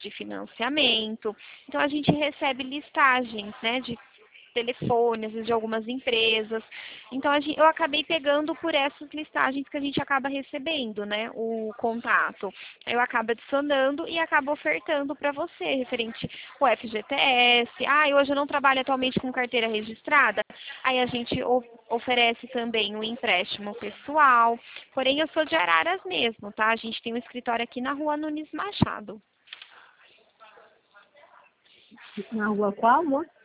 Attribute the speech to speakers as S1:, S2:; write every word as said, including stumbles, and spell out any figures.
S1: de financiamento. Então, a gente recebe listagens, né, de telefones de algumas empresas. Então, a gente, eu acabei pegando por essas listagens que a gente acaba recebendo, né, o contato. Eu acabo adicionando e acabo ofertando para você, referente ao F G T S. Ah, hoje eu não trabalho atualmente com carteira registrada. Aí a gente o, oferece também o empréstimo pessoal. Porém, eu sou de Araras mesmo, tá? A gente tem um escritório aqui na rua Nunes Machado.
S2: Na rua qual, amor?